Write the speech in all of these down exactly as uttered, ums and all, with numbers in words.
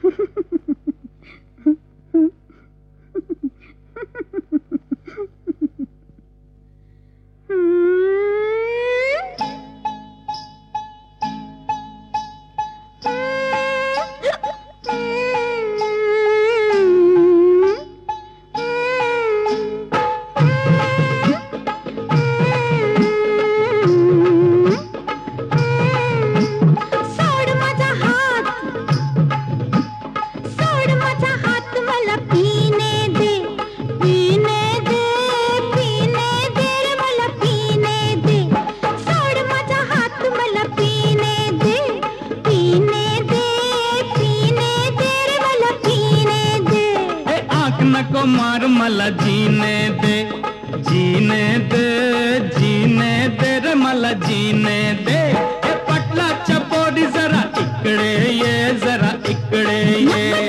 को मार मला जीने दे, जीने दे, जीने दे रे मला जीने दे। ए पटला चपोरी जरा इकड़े ये, जरा इकड़े ये।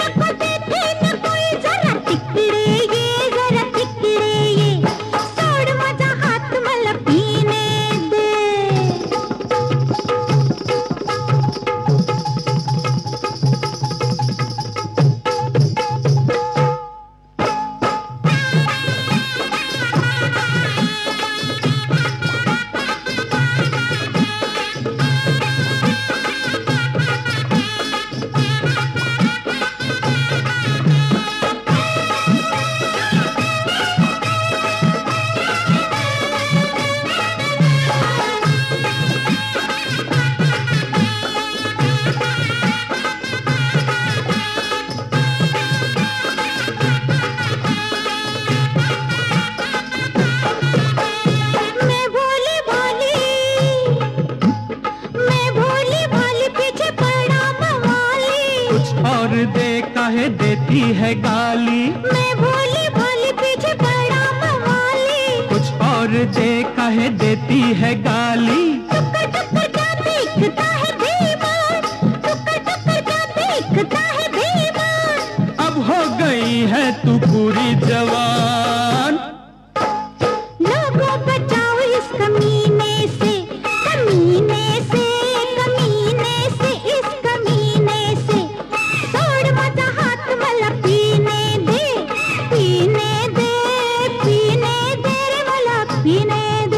और देखा है देती है गाली, मैं भोली भाली पीछे पड़ा मवाली। कुछ और देखा है देती है गाली। टुक्कर टुक्कर क्या देखता है बेईमान, टुक्कर टुक्कर क्या देखता है बेईमान। अब हो गई है तू पूरी जवान, लोगों बचाओ इस कमीने से, कमीने से, कमीने से, इस कमीने से। छोड़ मजा हाथ वाला पीने दे, पीने दे, पीने दे रे वाला पीने दे।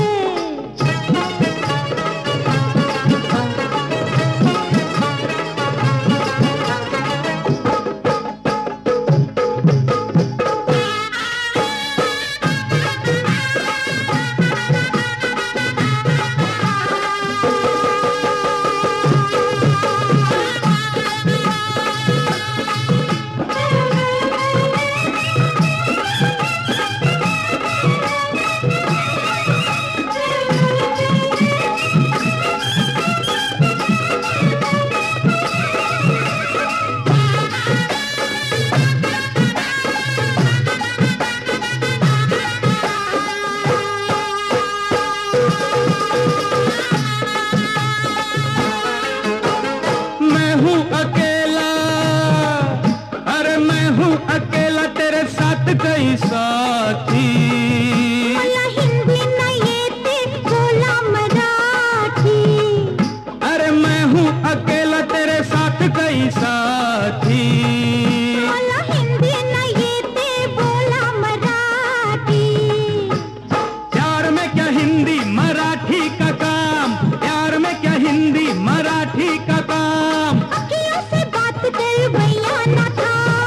कई साथी मला हिंदी न येते बोला मराठी। अरे मैं हूँ अकेला तेरे साथ कई साथी। मला हिंदी न येते बोला मराठी। प्यार में क्या हिंदी मराठी का काम, प्यार में क्या हिंदी मराठी का काम। अखियों से बात कर भैया न था,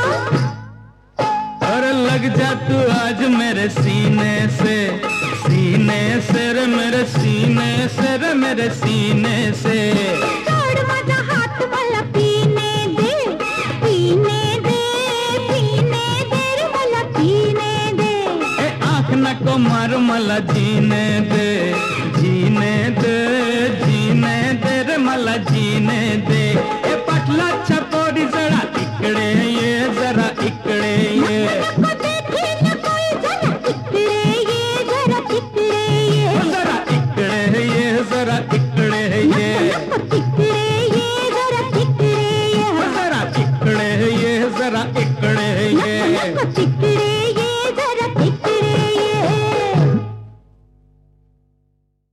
लग जा तू आज मेरे सीने से, सीने से रे मेरे सीने से रे मेरे सीने से। छोड़ मजा हाथ वाला पीने दे, पीने दे, पीने दे रे वाला पीने दे। ए आँख न को मार मला जीने दे, जीने दे, जीने दे रे मला जीने दे। ए पटला